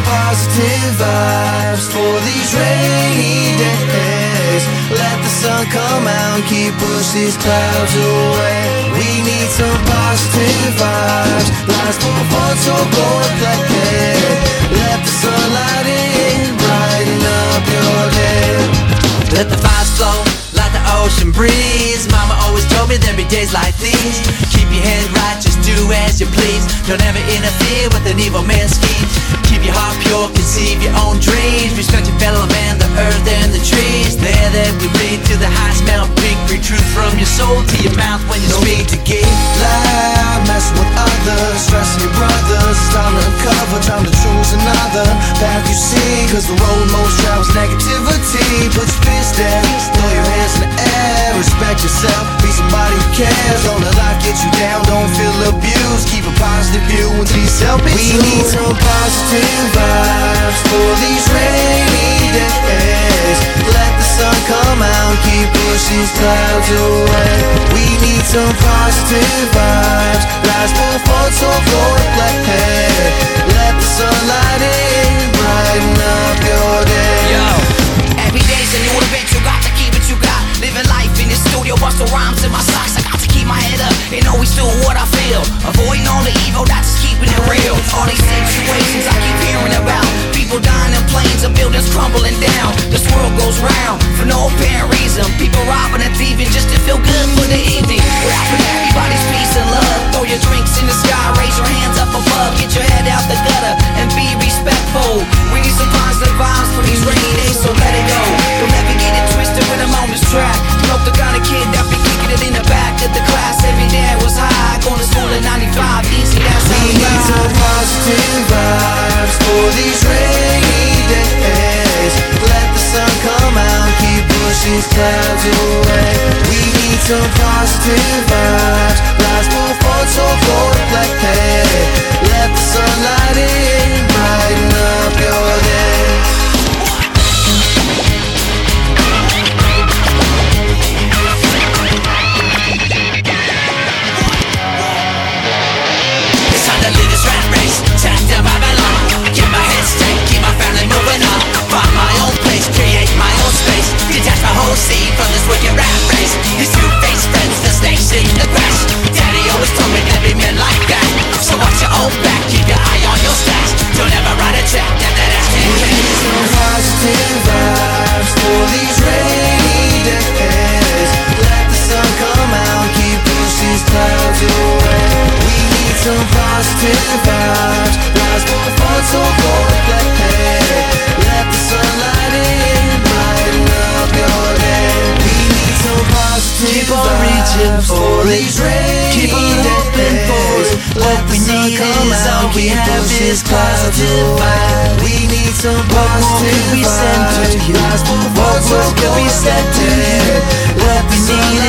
positive vibes for these rainy days. Let the sun come out and keep push these clouds away. We need some positive vibes. Life's for fun, so go and play. Let the sunlight in, brighten up your day. Let the vibes flow like the ocean breeze. Mama always told me there'd be days like these. Keep your head right, just do as you please. Don't ever interfere with an evil man's schemes. Keep your heart pure, conceive your own dreams. Respect your fellow man, the earth and the trees. There that we read to the high smell pink. Breathe truth from your soul to your mouth when you speak. To get loud, mess with others, stressing your brothers. It's time to uncover, time to choose another path you see. Cause the road most travels negativity. Put your fist down, throw your hands in the air. Respect yourself, be somebody who cares. Don't let life get you down, don't feel abused. Keep a positive view and be selfish. We need some positive vibes for these rainy days. Let the sun come out and keep push these clouds away. We need some positive vibes. Life's for fun, so go and play. Let the sunlight in, brighten up your day. Yo, every day's a new event, you got to keep it you got. Living life in the studio, bust the rhymes in my socks. I got to keep my head up and always do what I feel. Avoiding all the evil, that's just keeping it real. All these situations I keep hearing about. People dying in planes and buildings crumbling down. This world goes round for no apparent reason. People robbing and thieving just to feel good for the evening. We're out for everybody's peace and love. Throw your drinks in the sky, raise your hands up above. Get your head out the gutter and be respectful. We need some positive vibes for these rainy days, so let it go. Don't ever get it twisted when I'm on this track. Nope, the kind of kid that be kicking it in the back of the class. Every day I was high, going to school at 95. Easy, that's how we need some positive vibes for these rainy days. Let the sun come out and keep push these clouds away. We need some positive vibes. Life's for fun, so go and play. Let the sunlight in, brighten up your day. From this wicked rat race, these two-faced friends, the snakes in the grass. Daddy always told me never been like that. So watch your own back, keep your eye on your stats. Don't ever write a check that ass can pay. Some positive vibes for these rainy days. Let the sun come out and keep push these clouds away. We need some positive vibes. Life's for fun, so go and play. Let the sunlight in, brighten up your day. We need some positive keep on reaching for these rainy keep on hoping for it. Let the sun come out, all we have is positive vibes. We need some positive vibes. What more could be said to you? Let the sun